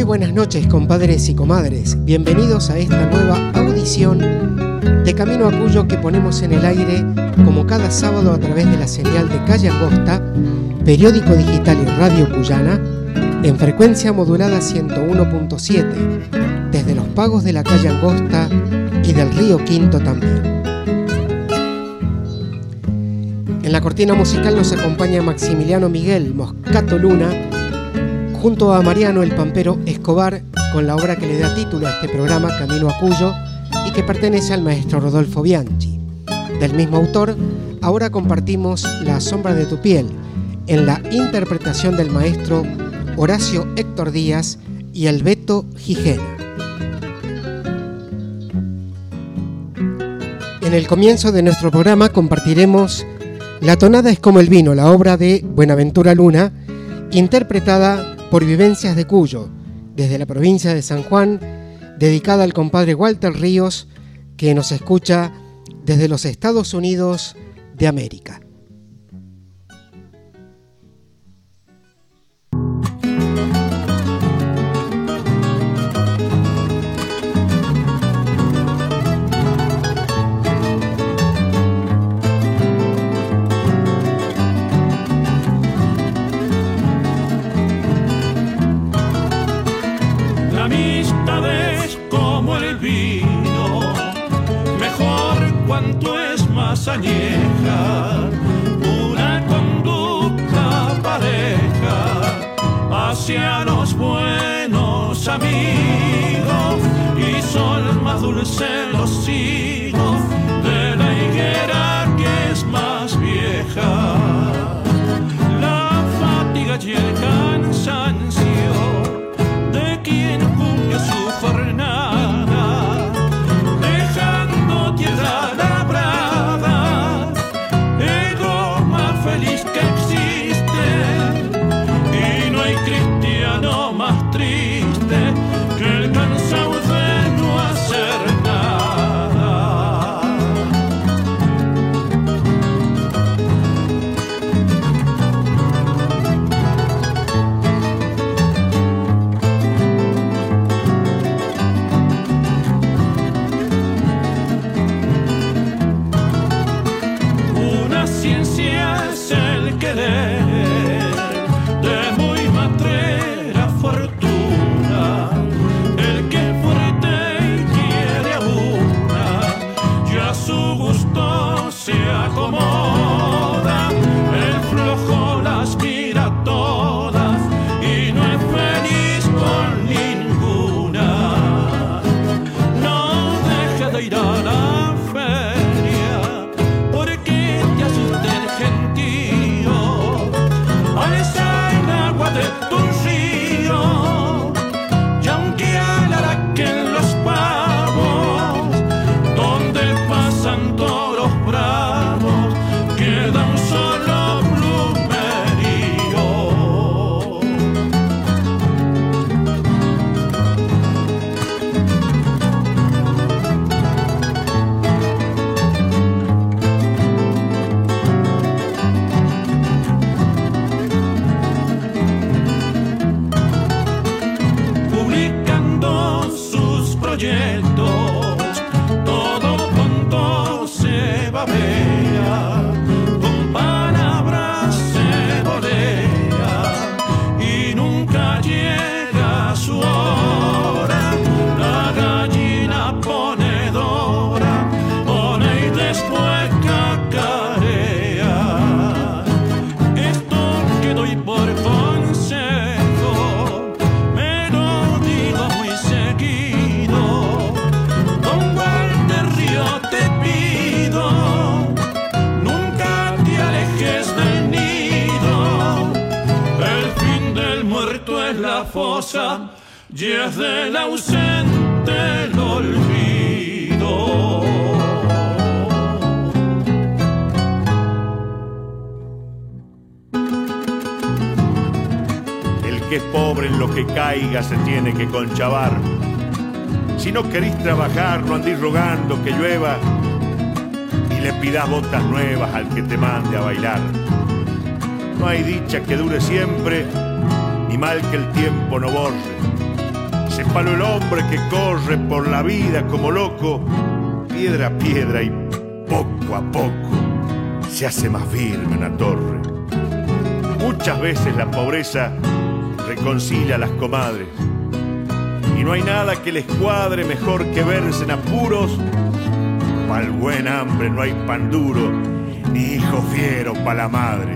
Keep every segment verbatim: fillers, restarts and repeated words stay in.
Muy buenas noches, compadres y comadres. Bienvenidos a esta nueva audición de Camino a Cuyo que ponemos en el aire como cada sábado a través de la señal de Calle Angosta, periódico digital y radio cuyana, en frecuencia modulada ciento uno punto siete, desde los pagos de la Calle Angosta y del Río Quinto también. En la cortina musical nos acompaña Maximiliano Miguel Moscato Luna, junto a Mariano el Pampero Escobar, con la obra que le da título a este programa, Camino a Cuyo, y que pertenece al maestro Rodolfo Bianchi. Del mismo autor, ahora compartimos La sombra de tu piel, en la interpretación del maestro Horacio Héctor Díaz y el Beto Gijena. En el comienzo de nuestro programa compartiremos La tonada es como el vino, la obra de Buenaventura Luna, interpretada por Vivencias de Cuyo, desde la provincia de San Juan, dedicada al compadre Walter Ríos, que nos escucha desde los Estados Unidos de América. Añeja, una conducta pareja hacia los buenos amigos, y son más dulces los higos de la higuera que es más vieja. La fatiga y el cansancio de quien cumple su jornada, dejando tierra labrada, feliz que existe, y no hay cristiano más triste que el cansado de no hacer nada. Una ciencia es el querer de muy matrera fortuna, el que fuerte y quiere a una y a su gusto se acomoda, el flojo las mira todas y no es feliz con ninguna. No deja de ir a la feria porque te asusta el gentío, alza el agua de tu río, y aunque alaraquen los pavos, donde pasan toros bravos, queda un solo plumerío. Publicando sus proyectos, todo pronto se babea, con palabras se volea y nunca llega su hora. La gallina ponedora pone y después cacarea. Esto que doy por consejo me lo digo muy seguido. Don Walter Río, te pido, nunca te alejes del nido. El fin del muerto es la fosa y es del ausente el olvido. El que es pobre en lo que caiga se tiene que conchavar. Si no querís trabajar, no andís rogando que llueva y le pidas botas nuevas al que te mande a bailar. No hay dicha que dure siempre, ni mal que el tiempo no borre. Ese palo el hombre que corre por la vida como loco, piedra a piedra y poco a poco se hace más firme una torre. Muchas veces la pobreza reconcilia a las comadres y no hay nada que les cuadre mejor que verse en apuros. Pa'l buen hambre no hay pan duro, ni hijo fiero pa' la madre.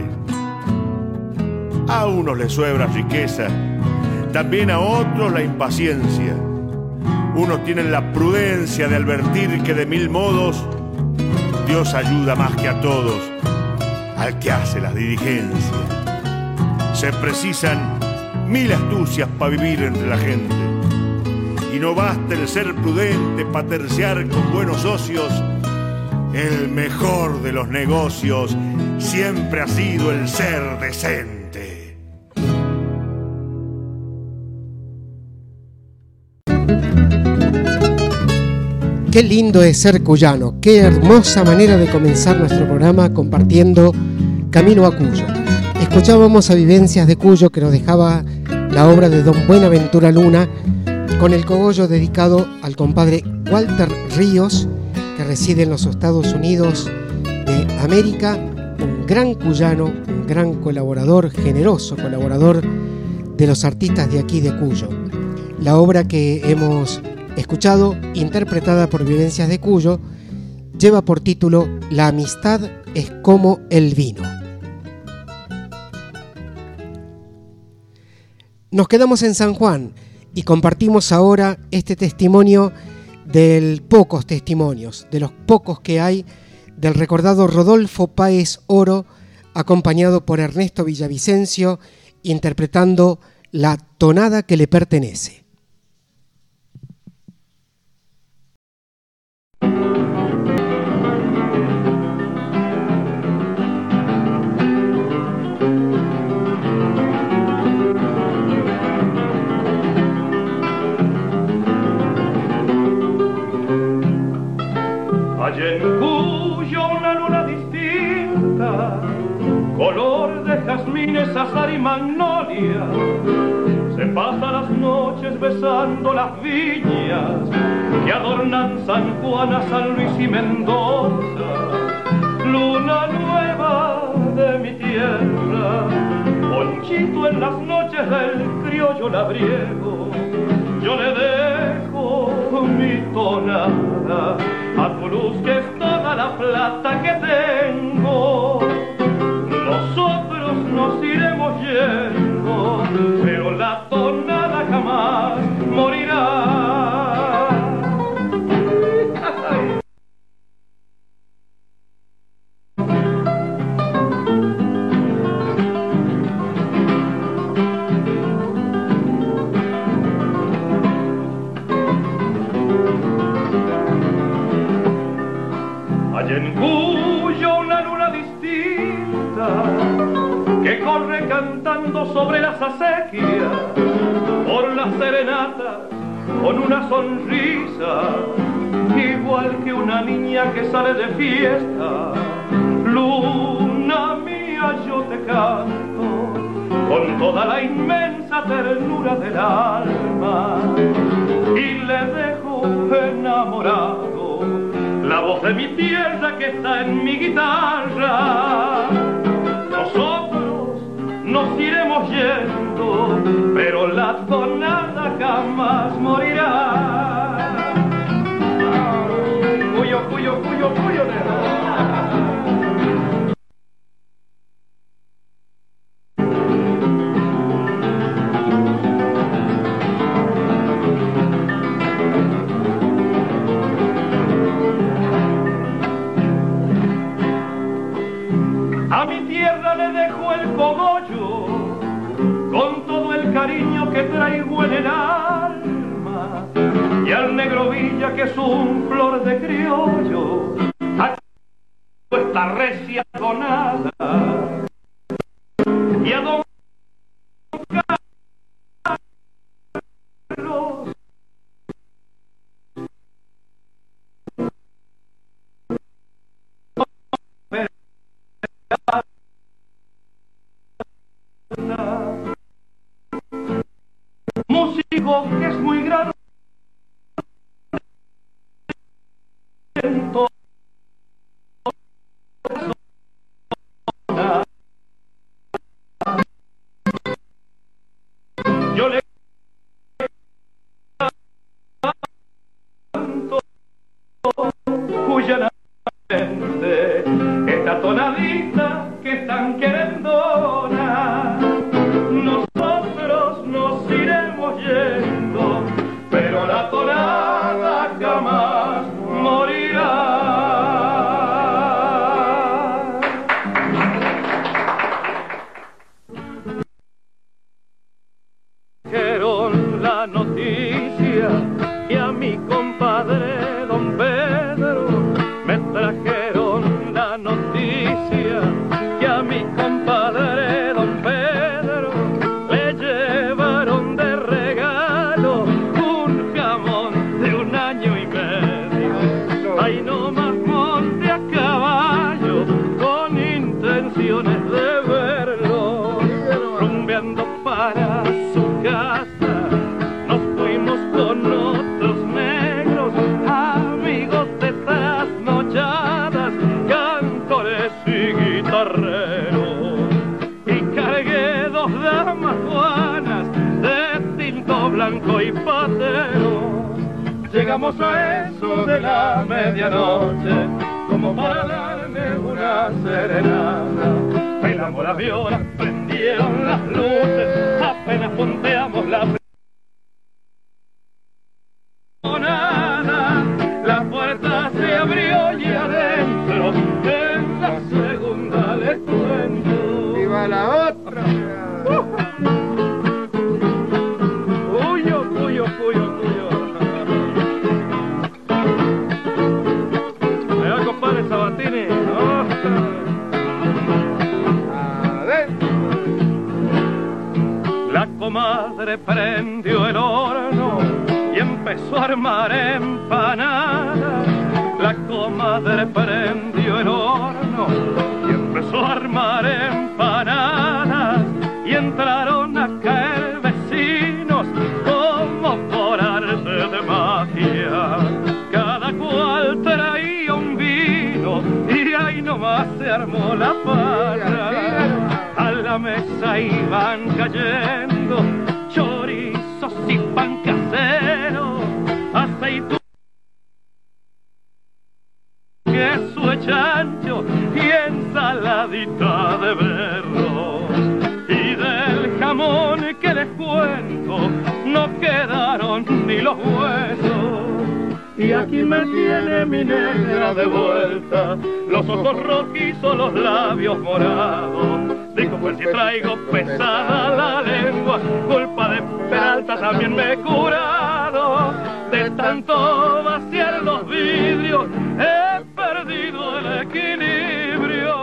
A unos les sobra riqueza, también a otros la impaciencia. Unos tienen la prudencia de advertir que de mil modos Dios ayuda más que a todos al que hace las diligencias. Se precisan mil astucias para vivir entre la gente y no basta el ser prudente para terciar con buenos socios. El mejor de los negocios siempre ha sido el ser decente. Qué lindo es ser cuyano, qué hermosa manera de comenzar nuestro programa compartiendo Camino a Cuyo. Escuchábamos a Vivencias de Cuyo, que nos dejaba la obra de don Buenaventura Luna, con el cogollo dedicado al compadre Walter Ríos, que reside en los Estados Unidos de América, un gran cuyano, un gran colaborador, generoso colaborador de los artistas de aquí de Cuyo. La obra que hemos escuchado, interpretada por Vivencias de Cuyo, lleva por título La amistad es como el vino. Nos quedamos en San Juan y compartimos ahora este testimonio de pocos testimonios, de los pocos que hay, del recordado Rodolfo Páez Oro, acompañado por Ernesto Villavicencio, interpretando La tonada que le pertenece. Allá en Cuyo una luna distinta, color de jazmines, azahar y magnolia, se pasa las noches besando las viñas que adornan San Juan, a San Luis y Mendoza. Luna nueva de mi tierra, ponchito en las noches del criollo labriego, yo le dejo mi tonada a tu luz, que es toda la plata que tengo. Nosotros nos iremos yendo, pero la tonada jamás morirá. Allá en Cuyo una luna distinta que corre cantando sobre las acequias, por las serenatas con una sonrisa, igual que una niña que sale de fiesta. Luna mía, yo te canto con toda la inmensa ternura del alma y le dejo enamorado la voz de mi tierra que está en mi guitarra. Nosotros nos iremos yendo, pero la tonada jamás morirá. Cuyo, cuyo, cuyo, cuyo, a mi tierra le dejo el cogollo con todo el cariño que traigo en el alma, y al negro Villa, que es un flor de criollo, a esta recia tonada, y a don Carlos músico que es muy grande Yo le canto cuya mente esta tonadita que están querendona. Nosotros nos iremos yendo, pero la tonada jamás morirá. Dijeron la noticia que a mi compadre don Pedro, me trajeron la noticia que a mi compadre don Pedro le llevaron de regalo un jamón de un año y medio. Ahí nomás monte a caballo con intenciones de verlo, rumbeando para su casa. Nos fuimos con otros negros, amigos de trasnochadas, cantores y guitarreros, y cargué dos damas juanas de tinto blanco y patero. Llegamos a eso de la medianoche, como para darle una serenata. Bailamos las violas, prendieron las luces, apenas punteamos la nada. La puerta se abrió y adentro, en la segunda les cuento. ¡Viva la otra! Uh. Cuyo, cuyo, cuyo, cuyo. Me va, compadre Sabatini. Oh. La comadre prendió el horno y empezó a armar empanadas. La comadre prendió el horno y empezó a armar empanadas. Y entraron a caer vecinos como por arte de magia. Cada cual traía un vino y ahí nomás se armó la farra. A la mesa iban cayendo chorizos y pan casero, aceitunas, queso de chancho y ensaladita de berro. Y del jamón que les cuento no quedaron ni los huesos. Y aquí me tiene mi negra de vuelta, los ojos rojizos, los labios morados. Digo, pues si traigo pesada la lengua, culpa de Peralta también me he curado. De tanto vaciar los vidrios, he perdido el equilibrio.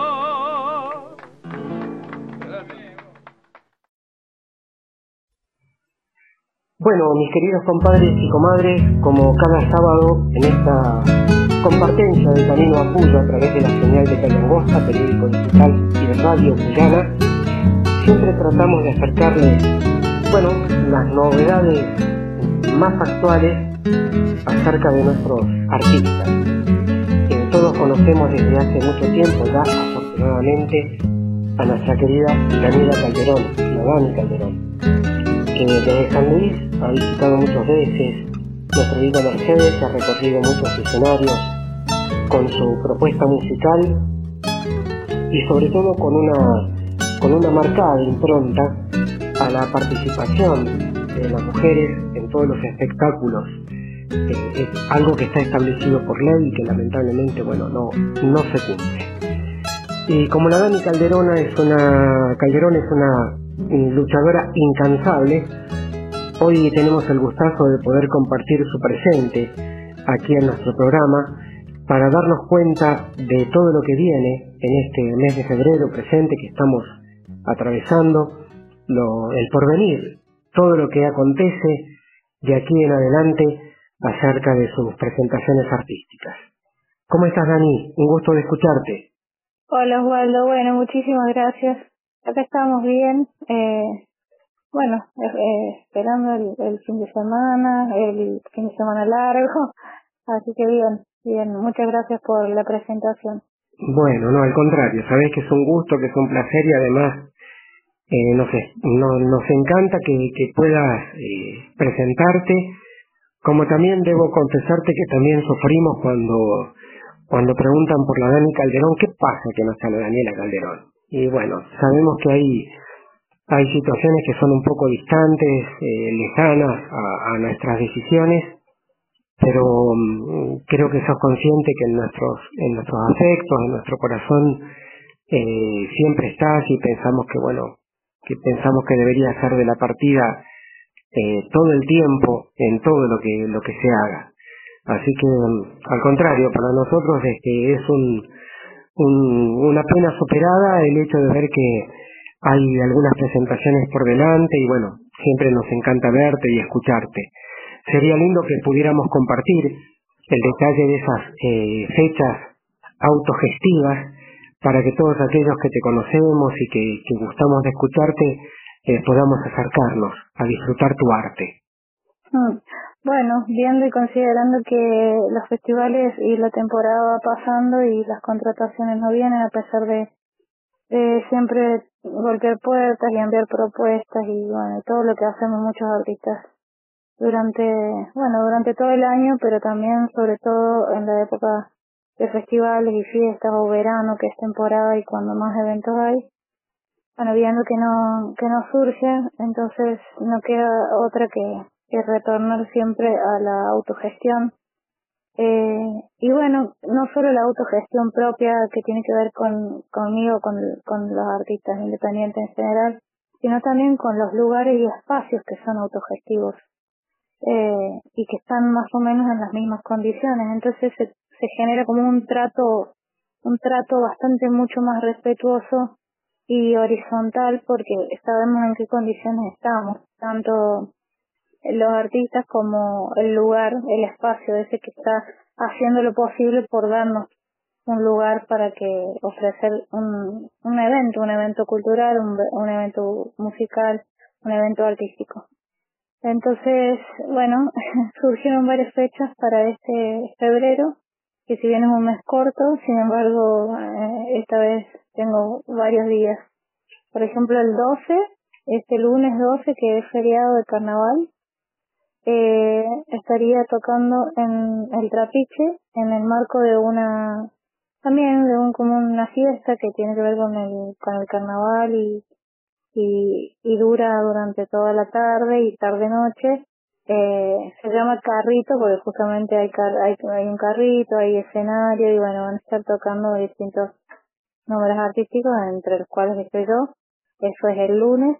Bueno, mis queridos compadres y comadres, como cada sábado en esta compartencia de Camino a Cuyo a través de la señal de Calangosta, periódico digital y de radio cuyana, siempre tratamos de acercarles, bueno, las novedades más actuales acerca de nuestros artistas, que todos conocemos desde hace mucho tiempo ya, afortunadamente, a nuestra querida Daniela Calderón, la Dani Calderón, que desde San Luis ha visitado muchas veces nuestra Villa Mercedes, ha recorrido muchos escenarios con su propuesta musical y sobre todo con una, con una marcada impronta a la participación de las mujeres en todos los espectáculos. Eh, es algo que está establecido por ley y que lamentablemente, bueno, no, no se cumple. Y como la Dani Calderón es una, Calderón es una luchadora incansable, hoy tenemos el gustazo de poder compartir su presente aquí en nuestro programa para darnos cuenta de todo lo que viene en este mes de febrero presente que estamos atravesando, lo, el porvenir, todo lo que acontece de aquí en adelante acerca de sus presentaciones artísticas. ¿Cómo estás, Dani? Un gusto de escucharte. Hola, Osvaldo. Bueno, muchísimas gracias. Acá estamos bien. Eh, bueno, eh, esperando el, el fin de semana, el fin de semana largo. Así que bien, Bien, muchas gracias por la presentación. Bueno, no, al contrario, sabés que es un gusto, que es un placer y además, eh, no sé, no, nos encanta que, que puedas eh, presentarte, como también debo confesarte que también sufrimos cuando, cuando preguntan por la Dani Calderón, ¿qué pasa que no está la Daniela Calderón? Y bueno, sabemos que hay, hay situaciones que son un poco distantes, eh, lejanas a, a nuestras decisiones, pero um, creo que sos consciente que en nuestros en nuestros afectos, en nuestro corazón eh, siempre estás y pensamos que bueno que pensamos que debería ser de la partida eh, todo el tiempo en todo lo que lo que se haga. Así que um, al contrario, para nosotros es que es un, un una pena superada el hecho de ver que hay algunas presentaciones por delante y bueno, siempre nos encanta verte y escucharte. Sería lindo que pudiéramos compartir el detalle de esas eh, fechas autogestivas para que todos aquellos que te conocemos y que, que gustamos de escucharte eh, podamos acercarnos a disfrutar tu arte. Mm. Bueno, viendo y considerando que los festivales y la temporada va pasando y las contrataciones no vienen a pesar de, de siempre golpear puertas y enviar propuestas y bueno, todo lo que hacemos muchos artistas durante, bueno, durante todo el año, pero también sobre todo en la época de festivales y fiestas o verano, que es temporada y cuando más eventos hay. Bueno, viendo que no, que no surge, entonces no queda otra que, que retornar siempre a la autogestión. Eh, y bueno, no solo la autogestión propia que tiene que ver con, conmigo, con, con los artistas independientes en general, sino también con los lugares y espacios que son autogestivos. Eh, y que están más o menos en las mismas condiciones, entonces se, se genera como un trato un trato bastante mucho más respetuoso y horizontal porque sabemos en qué condiciones estamos, tanto los artistas como el lugar, el espacio ese que está haciendo lo posible por darnos un lugar para que ofrecer un, un evento, un evento cultural, un, un evento musical, un evento artístico. Entonces, bueno, surgieron varias fechas para este febrero, que si bien es un mes corto, sin embargo, eh, esta vez tengo varios días. Por ejemplo, el doce, este lunes doce, que es feriado de carnaval, eh, estaría tocando en el Trapiche, en el marco de una, también de un como una fiesta que tiene que ver con el, con el carnaval y Y, y dura durante toda la tarde y tarde-noche. Eh, se llama Carrito porque justamente hay, car hay hay un carrito, hay escenario y bueno, van a estar tocando distintos números artísticos, entre los cuales estoy yo. Eso es el lunes.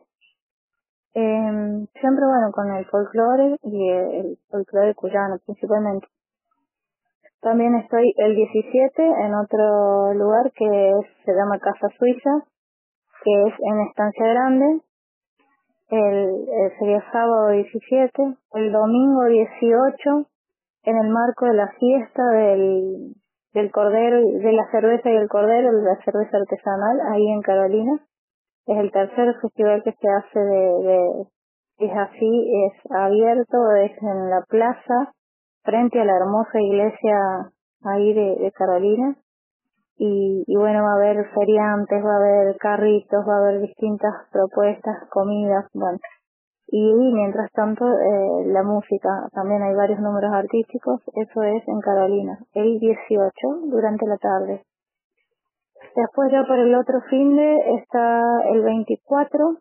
Eh, siempre bueno, con el folclore y el, el folclore cuyano principalmente. También estoy el diecisiete en otro lugar que es, se llama Casa Suiza, que es en Estancia Grande. El, el sería sábado diecisiete, el domingo dieciocho, en el marco de la fiesta del, del cordero, de la cerveza y el cordero, de la cerveza artesanal, ahí en Carolina. Es el tercer festival que se hace de, de es así, es abierto, es en la plaza, frente a la hermosa iglesia ahí de, de Carolina. Y, y bueno, va a haber feriantes, va a haber carritos, va a haber distintas propuestas, comidas, bueno. Y, y mientras tanto, eh, la música, también hay varios números artísticos, eso es en Carolina, el dieciocho, durante la tarde. Después ya por el otro finde está el veinticuatro,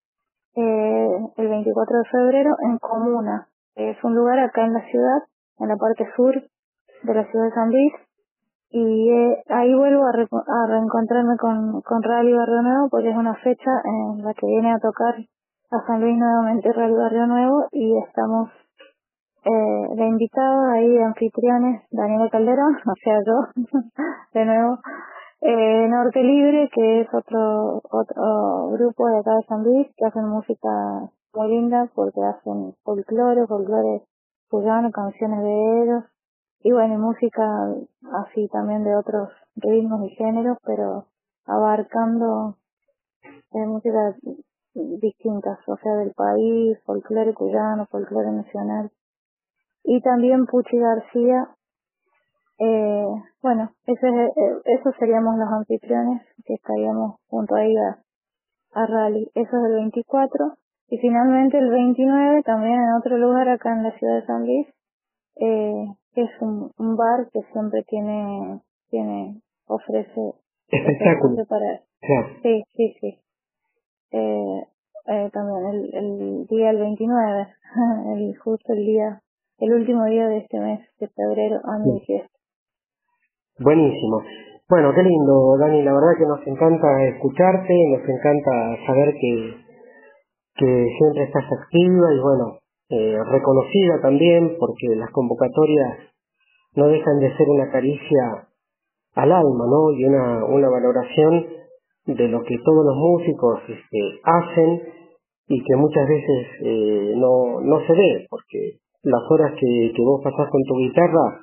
eh, el veinticuatro de febrero en Comuna. Es un lugar acá en la ciudad, en la parte sur de la ciudad de San Luis. Y eh, ahí vuelvo a, re a reencontrarme con, con Rally Barrio Nuevo porque es una fecha en la que viene a tocar a San Luis nuevamente Rally Barrio Nuevo y estamos eh, de invitada ahí de anfitriones Daniela Calderón, o sea yo, de nuevo, eh, Norte Libre, que es otro otro grupo de acá de San Luis que hacen música muy linda porque hacen folclore, folclore cuyano, canciones de ellos. Y bueno, y música así también de otros ritmos y géneros, pero abarcando eh, música distintas, o sea, del país, folclore cuyano, folclore nacional. Y también Puchi García, Eh, bueno, ese, es- eh, eso seríamos los anfitriones que estaríamos junto ahí a, a Rally. Eso es el veinticuatro. Y finalmente el veintinueve, también en otro lugar acá en la ciudad de San Luis, eh, que es un, un bar que siempre tiene, tiene, ofrece ese Espectáculo. espacio para, Claro. sí, sí, sí. Eh, eh, también el, el día el veintinueve, el, justo el día, el último día de este mes de febrero, año de fiesta. Buenísimo. Bueno, qué lindo, Dani. La verdad que nos encanta escucharte, nos encanta saber que, que siempre estás activa y bueno, eh, reconocida también, porque las convocatorias no dejan de ser una caricia al alma, ¿no? Y una, una valoración de lo que todos los músicos este, hacen y que muchas veces eh, no, no se ve, porque las horas que, que vos pasás con tu guitarra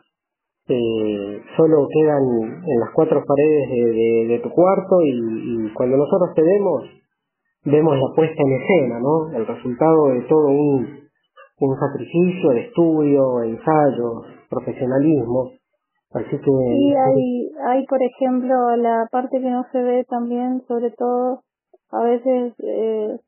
eh, solo quedan en las cuatro paredes de, de, de tu cuarto y, y cuando nosotros te vemos, vemos la puesta en escena, ¿no? El resultado de todo un, un sacrificio de estudio, ensayo, profesionalismo. Así que... Y hay, hay, por ejemplo, la parte que no se ve también, sobre todo, a veces, eh,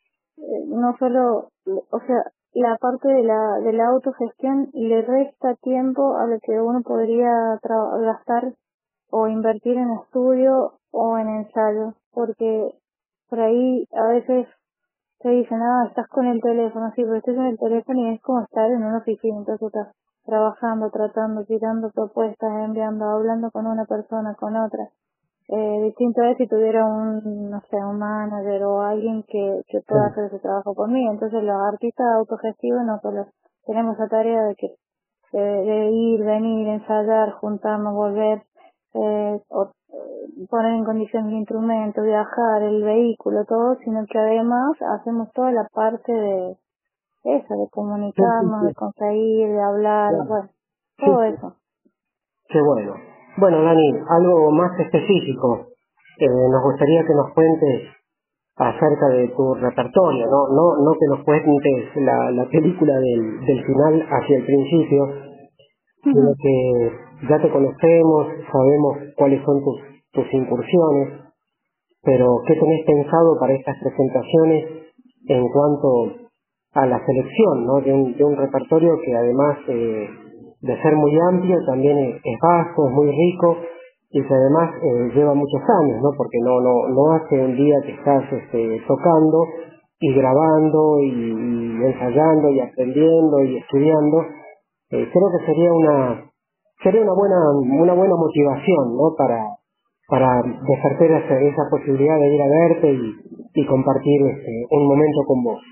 eh, no solo, o sea, la parte de la, de la autogestión le resta tiempo a lo que uno podría tra- gastar o invertir en estudio o en ensayo, porque por ahí a veces te dicen, ah, estás con el teléfono, sí, pero estás en el teléfono y es como estar en una oficina, entonces estás trabajando, tratando, tirando propuestas, enviando, hablando con una persona, con otra. Eh, distinto es si tuviera un, no sé, un manager o alguien que, que pueda hacer ese trabajo por mí. Entonces los artistas autogestivos no solo tenemos la tarea de que de, de ir, venir, ensayar, juntarnos, volver, eh, o, eh, poner en condiciones el instrumento, viajar, el vehículo, todo, sino que además hacemos toda la parte de eso, de comunicarnos, de conseguir, de hablar, Claro. bueno, Sí, todo sí. eso. Qué bueno. Bueno, Dani, algo más específico. Eh, nos gustaría que nos cuentes acerca de tu repertorio, no no no que nos cuentes la, la película del, del final hacia el principio, sino que ya te conocemos, sabemos cuáles son tus, tus incursiones, pero ¿qué tenés pensado para estas presentaciones en cuanto a la selección, ¿no? de, un, de un repertorio que además eh, de ser muy amplio también es, es vasto, es muy rico y que además eh, lleva muchos años, ¿no? Porque no no no hace un día que estás este, tocando y grabando y, y ensayando y aprendiendo y estudiando. Eh, creo que sería una sería una buena una buena motivación, ¿no? Para para despertar esa, esa posibilidad de ir a verte y, y compartir este, un momento con vos.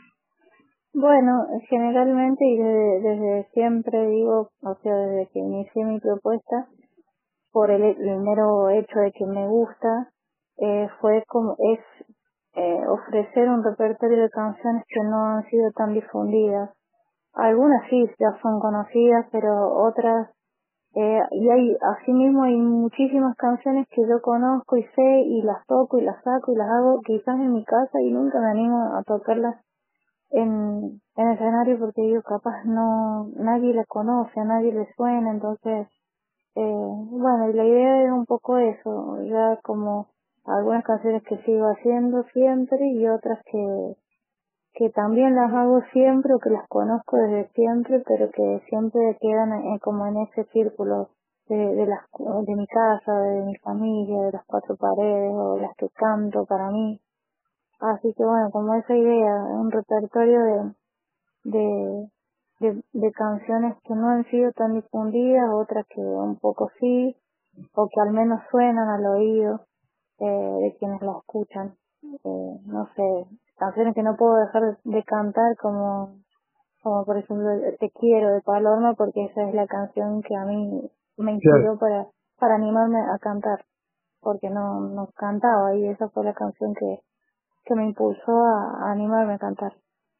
Bueno, generalmente y desde, desde siempre digo, o sea, desde que inicié mi propuesta, por el, el mero hecho de que me gusta, eh, fue como, es eh, ofrecer un repertorio de canciones que no han sido tan difundidas. Algunas sí ya son conocidas, pero otras, eh, y hay, asimismo hay muchísimas canciones que yo conozco y sé y las toco y las saco y las hago quizás en mi casa y nunca me animo a tocarlas en, en escenario porque digo, capaz no, nadie le conoce, a nadie le suena, entonces, eh, bueno, y la idea es un poco eso, ya como algunas canciones que sigo haciendo siempre y otras que, que también las hago siempre o que las conozco desde siempre, pero que siempre quedan en, como en ese círculo de, de las, de mi casa, de mi familia, de las cuatro paredes o las que canto para mí. Así que bueno, como esa idea, un repertorio de, de, de, de canciones que no han sido tan difundidas, otras que un poco sí, o que al menos suenan al oído eh, de quienes la escuchan. Eh, no sé, canciones que no puedo dejar de, de cantar como, como por ejemplo Te quiero de Paloma, porque esa es la canción que a mí me inspiró Claro. para, para animarme a cantar, porque no, no cantaba y esa fue la canción que que me impulsó a, a animarme a cantar.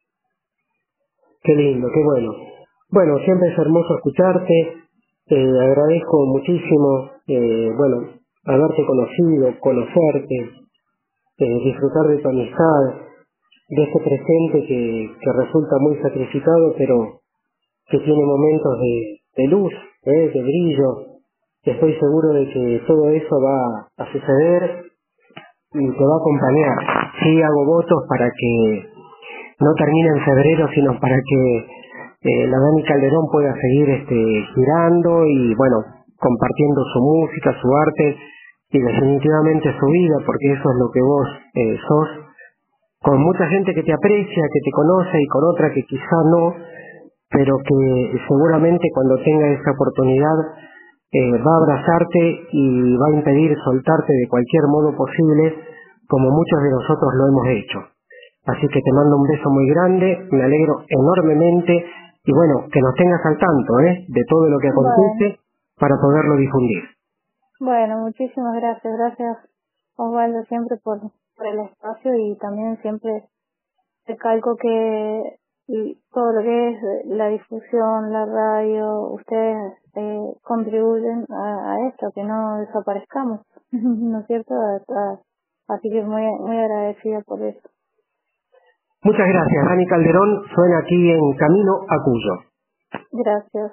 Qué lindo, qué bueno. Bueno, siempre es hermoso escucharte. Eh, agradezco muchísimo, eh, bueno, haberte conocido, conocerte, eh, disfrutar de tu amistad, de este presente que, que resulta muy sacrificado, pero que tiene momentos de, de luz, eh, de brillo, estoy seguro de que todo eso va a suceder y te va a acompañar. Sí, hago votos para que no termine en febrero, sino para que eh, la Dani Calderón pueda seguir este, girando y, bueno, compartiendo su música, su arte y definitivamente su vida, porque eso es lo que vos eh, sos, con mucha gente que te aprecia, que te conoce y con otra que quizá no, pero que seguramente cuando tenga esa oportunidad eh, va a abrazarte y va a impedir soltarte de cualquier modo posible, como muchos de nosotros lo hemos hecho. Así que te mando un beso muy grande, me alegro enormemente y bueno, que nos tengas al tanto ¿eh? de todo lo que acontece bueno. para poderlo difundir. Bueno, muchísimas gracias, gracias Osvaldo siempre por, por el espacio y también siempre recalco que todo lo que es la difusión, la radio, ustedes eh, contribuyen a, a esto, que no desaparezcamos, ¿no es cierto? A, a, así que muy, muy agradecida por eso. Muchas gracias. Dani Calderón suena aquí en Camino a Cuyo. Gracias.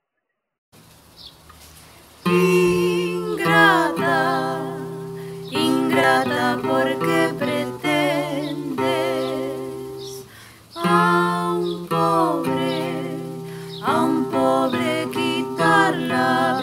Ingrata, ingrata porque pretendes a un pobre, a un pobre quitar la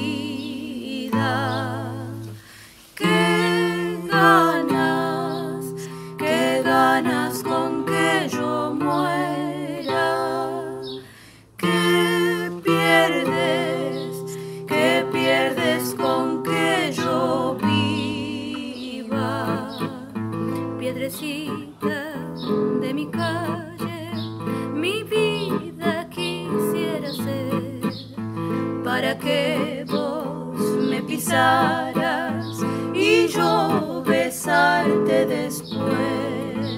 vida. ¿Qué ganas, qué ganas con que yo muera? ¿Qué pierdes, qué pierdes con que yo viva? Piedrecita de mi calle, mi vida quisiera ser para que vos me pisaras y yo besarte después.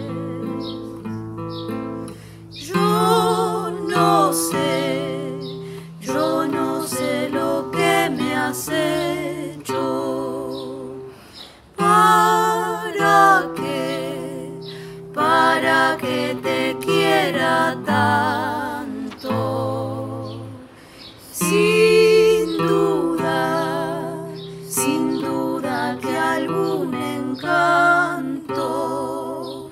Yo no sé, yo no sé lo que me has hecho. ¿Para qué? Para que te quiera tanto. Sin duda, sin duda que algún encanto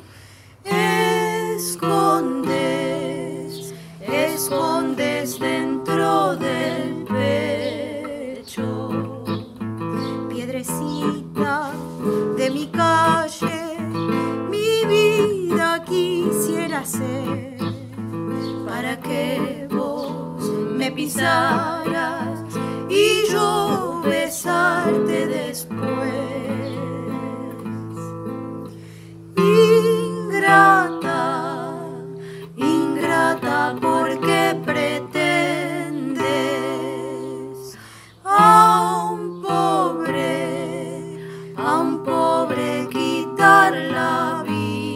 escondes, escondes dentro del pecho. Piedrecita de mi calle, mi vida quisiera ser para que vos me pisaras y yo besarte después. Ingrata, ingrata porque pretendes a un pobre, a un pobre quitar la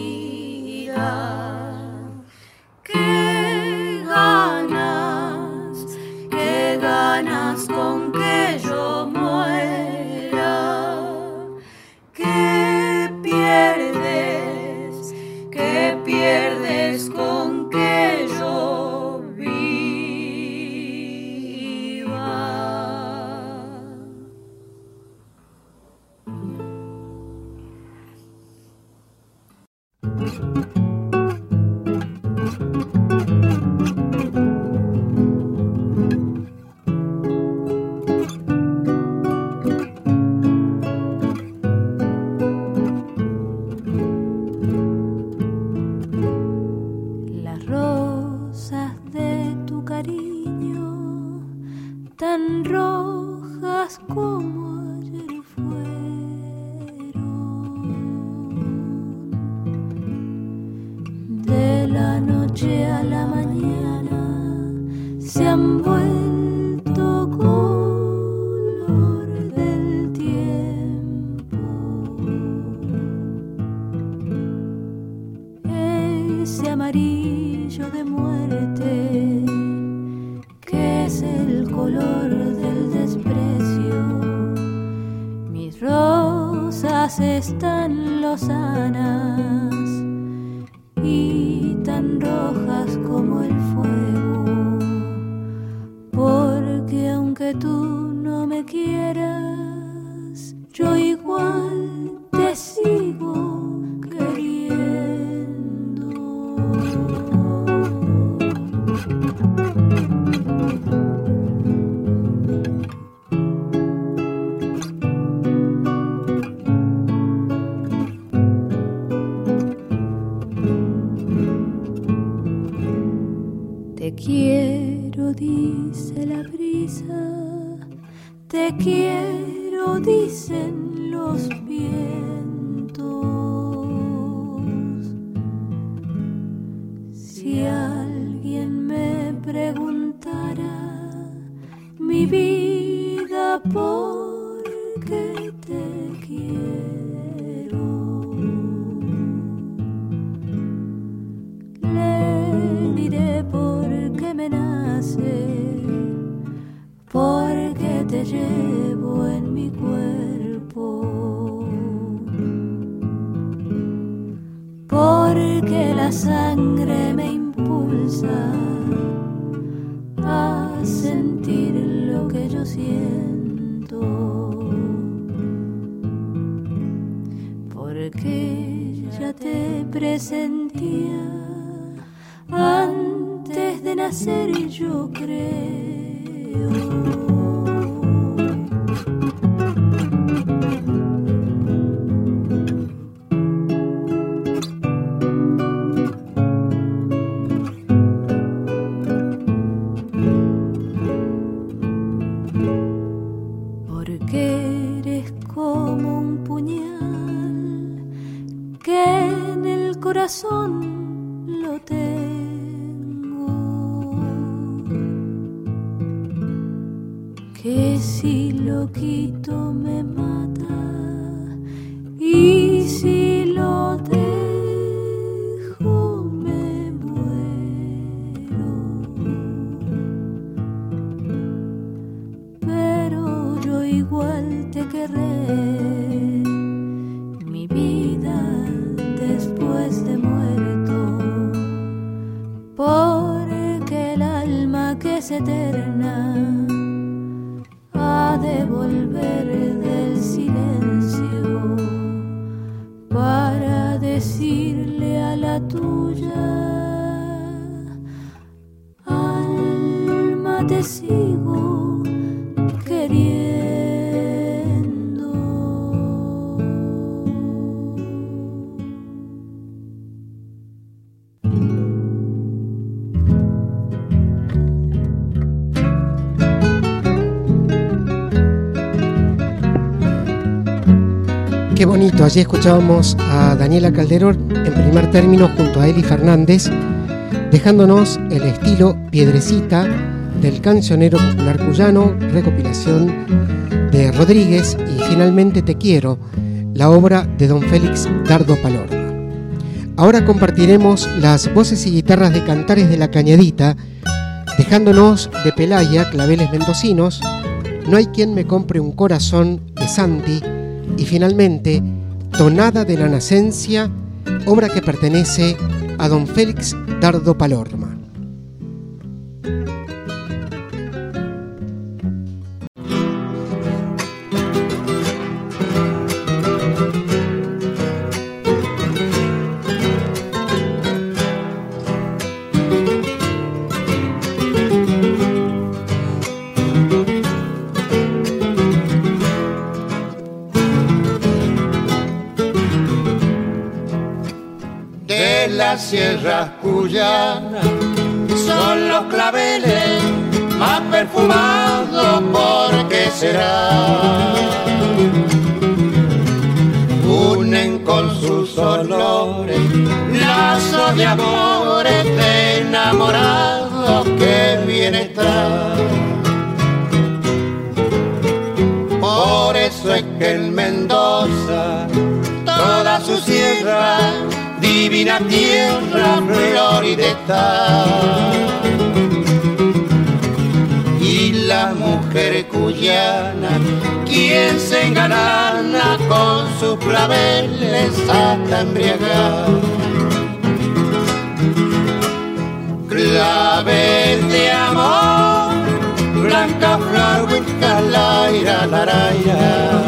vida. ¿Qué ganas, qué ganas con que yo muera? ¿Qué pierdes, qué pierdes con que yo viva? Las rosas de tu cariño, tan rojas como ayer fueron, de la noche a la mañana se han vuelto color del tiempo. Ese amarillo de muerte que es el color del desprecio. Mis rosas están lozanas y tan rojas como el fuego, porque aunque aunque tú no me quieras, yo igual te sigo queriendo. Te quiero, dice la brisa, te quiero, dicen los vientos. Si alguien me preguntara mi vida, ¿por qué te quiero? Le diré por qué me nace, porque te llevo en mi cuerpo, porque la sangre me impulsa a sentir lo que yo siento, porque ya te presentía antes de nacer, yo creo. Porque eres como un puñal que en el corazón lo tengo, que si lo quito me mata y si lo dejo me muero. Pero yo igual te querré, mi vida después de muerto, porque el alma que es eterna ha de volver del silencio para decirle a la tuya: alma, te sigo queriendo. Qué bonito, allí escuchábamos a Daniela Calderón en primer término junto a Eli Fernández, dejándonos el estilo Piedrecita del cancionero popular cuyano, recopilación de Rodríguez, y finalmente Te quiero, la obra de don Félix Dardo Palorma. Ahora compartiremos las voces y guitarras de Cantares de la Cañadita, dejándonos de Pelaya, claveles mendocinos, No hay quien me compre un corazón de Santi, y finalmente Tonada de la Nacencia, obra que pertenece a don Félix Dardo Palorma. Sierras cuyanas son los claveles más perfumados, ¿por qué será? Unen con sus olores lazos de amores de enamorados, que bien está. Por eso es que en Mendoza toda su sierra, divina tierra florida está. Y la mujer cuyana, quien se engalana con sus claveles hasta embriagar. Clavel de amor, blanca flor, huica, laira, laraira.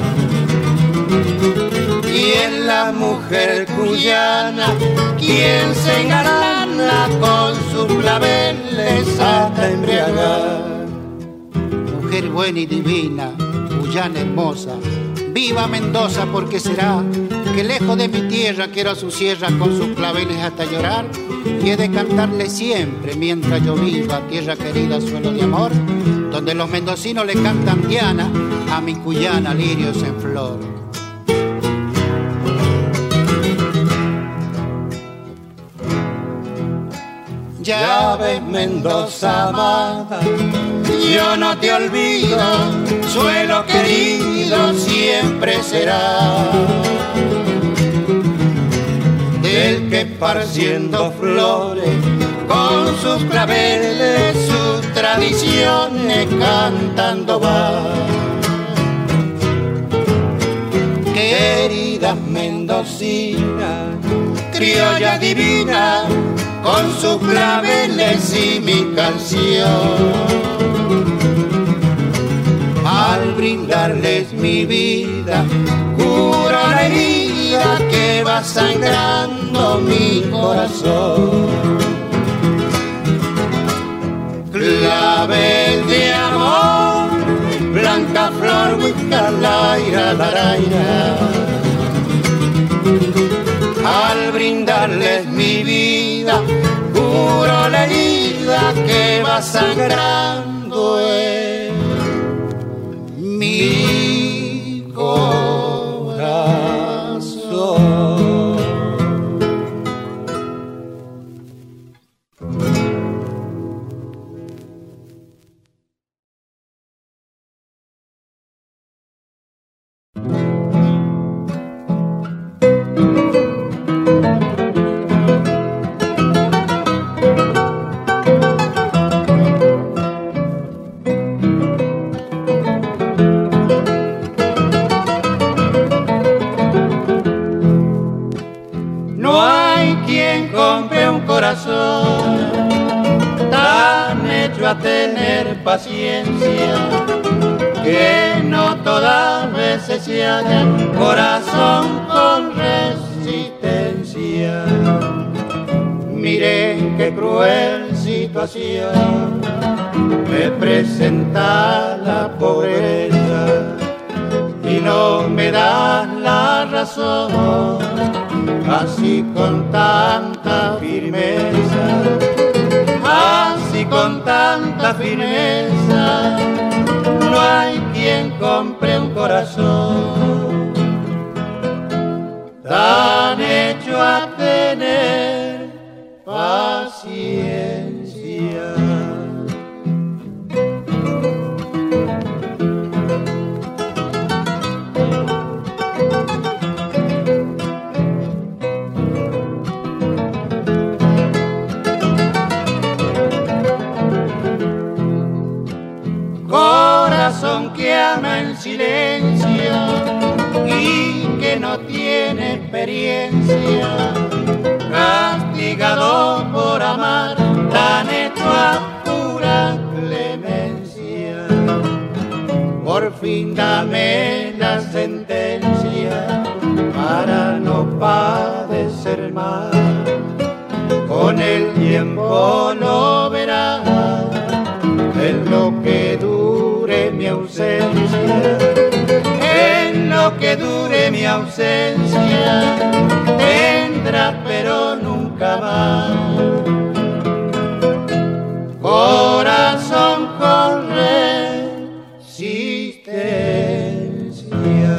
Y es la mujer cuyana quien se engalana con sus claveles hasta embriagar. Mujer buena y divina, cuyana hermosa, viva Mendoza, porque será que lejos de mi tierra quiero a su sierra con sus claveles hasta llorar, y he de cantarle siempre mientras yo viva, tierra querida, suelo de amor, donde los mendocinos le cantan Diana a mi cuyana, lirios en flor. Ya ves, Mendoza amada, yo no te olvido, suelo querido siempre será. Del que esparciendo flores con sus claveles, sus tradiciones cantando va. Queridas mendocinas, criolla divina, con sus claveles y mi canción, al brindarles mi vida, curo la herida que va sangrando mi corazón. Clavel de amor, blanca flor, huica, laira, laraira. Al brindarles mi vida, curo la herida que va sangrando en mi corazón. Tan hecho a tener paciencia que no todas veces se halla corazón con resistencia. Miren qué cruel situación me presenta la pobreza y no me dan la razón. Así con tanta firmeza, así con tanta firmeza, no hay quien compre un corazón tan hecho a tener paciencia. Corazón que ama en silencio y que no tiene experiencia, castigado por amar, tan hecho a pura clemencia. Por fin dame la sentencia para no padecer más. Con el tiempo lo verás, en lo que dure mi ausencia, en lo que dure mi ausencia, tendrás pero nunca más. Corazón con resistencia.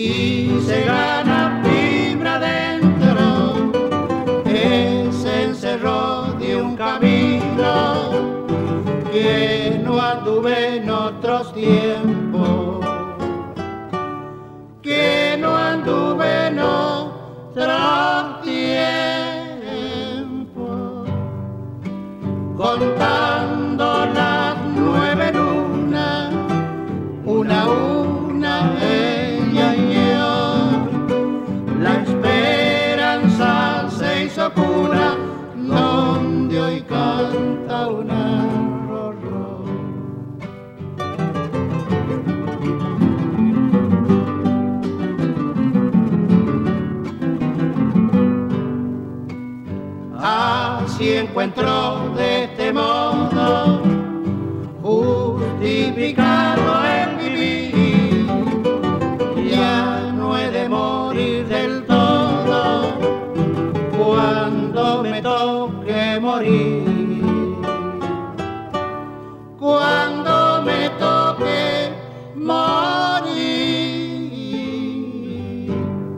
y se gana fibra dentro, que se encerró de un camino que no anduve en otros tiempos, que no anduve en otros tiempos, contando las nueve lunas, una a una ella y yo, la esperanza se hizo cuna, donde hoy canta una rorró. Así encuentro de este modo justificado el vivir, ya no he de morir del todo cuando me toque morir, cuando me toque morir,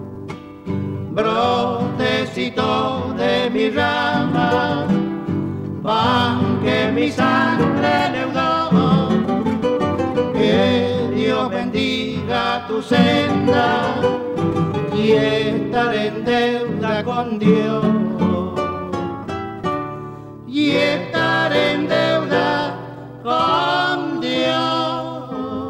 brotecito de mi rama, van que mi sangre leudó, que Dios bendiga tu senda y estar en deuda con Dios, y estar en deuda con Dios,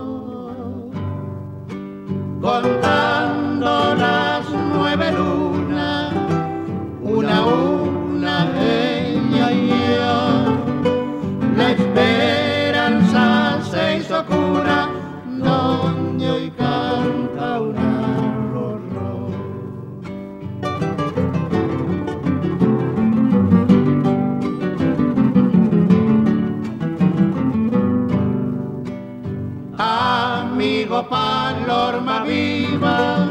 contando las nueve lunas, una a una ella y yo, la esperanza se hizo cuna, donde hoy canta una rorró. Amigo palorma viva,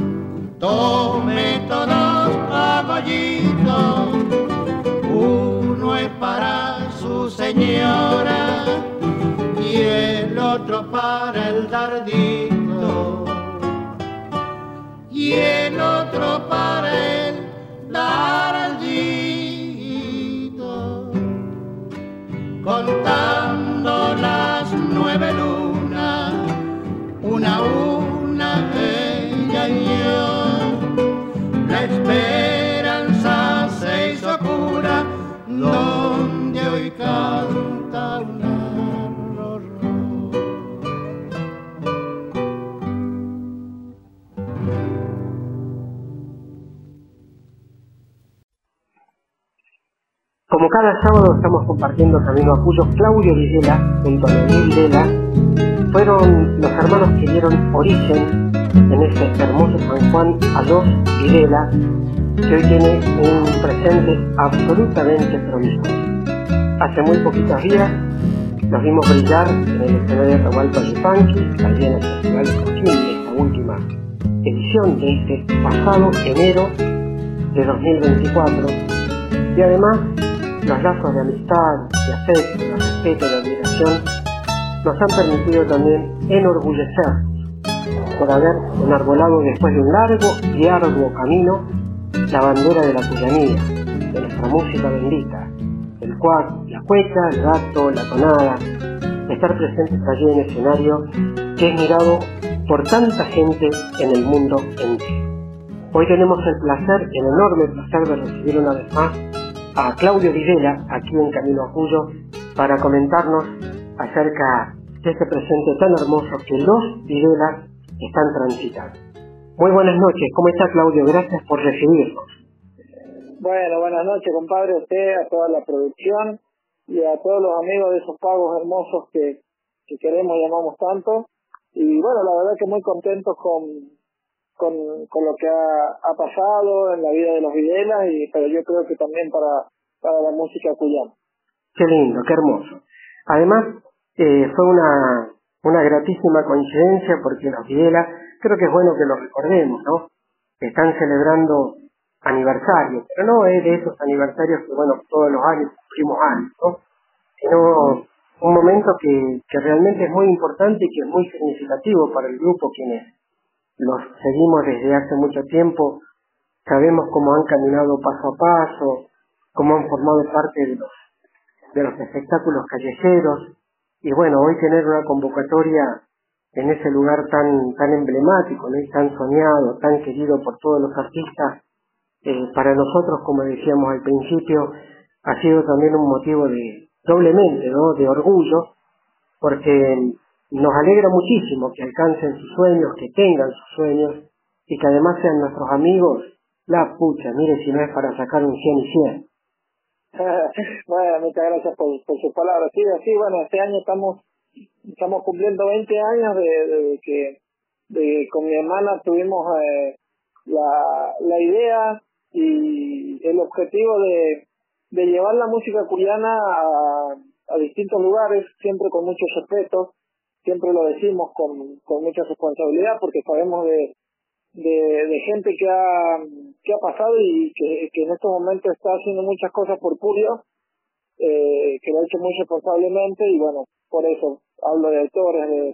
tome todos cogollitos, uno es para su señora y el otro para el dardito, y el otro para el dardito, contando las nueve lunas, una a una ella y yo, la esperanza se hizo cura, donde hoy canta una rorró. Como cada sábado estamos compartiendo Camino a Cuyo, Claudio Videla junto a Leonel Videla fueron los hermanos que dieron origen en ese hermoso San Juan a los Videla, que hoy tiene un presente absolutamente promiscuo. Hace muy poquitos días los vimos brillar en el escenario de Atahualpa Yupanqui, allí en el Festival de Coquín, esta última edición de este pasado enero de dos mil veinticuatro, y además los lazos de amistad, de afecto, de respeto y de admiración nos han permitido también enorgullecernos por haber enarbolado después de un largo y arduo camino la bandera de la cuyanía, de nuestra música bendita, el cuac, la cueca, el gato, la tonada, de estar presentes allí en escenario que es mirado por tanta gente en el mundo entero. Hoy tenemos el placer, el enorme placer de recibir una vez más a Claudio Videla, aquí en Camino a Cuyo, para comentarnos acerca de este presente tan hermoso que los Videlas están transitando. Muy buenas noches, ¿cómo está Claudio? Gracias por recibirnos. Bueno, buenas noches, compadre, a usted, a toda la producción y a todos los amigos de esos pagos hermosos que, que queremos y amamos tanto. Y bueno, la verdad que muy contentos con, con, con lo que ha, ha pasado en la vida de los Videlas, y pero yo creo que también para, para la música cuyana. Qué lindo, qué hermoso. Además, eh, fue una, una gratísima coincidencia porque los Videlas, creo que es bueno que lo recordemos, ¿no? Están celebrando aniversario, pero no es de esos aniversarios que, bueno, todos los años cumplimos años, ¿no? Sino un momento que, que realmente es muy importante y que es muy significativo para el grupo, quienes los seguimos desde hace mucho tiempo, sabemos cómo han caminado paso a paso, cómo han formado parte de los, de los espectáculos callejeros, y bueno, hoy tener una convocatoria en ese lugar tan tan emblemático, ¿no? Y tan soñado, tan querido por todos los artistas, eh, para nosotros, como decíamos al principio, ha sido también un motivo de, doblemente, ¿no?, de orgullo, porque nos alegra muchísimo que alcancen sus sueños, que tengan sus sueños, y que además sean nuestros amigos. La pucha, mire si no es para sacar un cien y cien. Bueno, muchas gracias por, por sus palabras. Sí, así, bueno, este año estamos estamos cumpliendo veinte años de, de que de, con mi hermana tuvimos eh, la, la idea y el objetivo de, de llevar la música cuyana a, a distintos lugares, siempre con mucho respeto, siempre lo decimos con, con mucha responsabilidad, porque sabemos de, de, de gente que ha, que ha pasado y que, que en estos momentos está haciendo muchas cosas por Cuyo, eh, que lo ha hecho muy responsablemente, y bueno, por eso hablo de autores, de,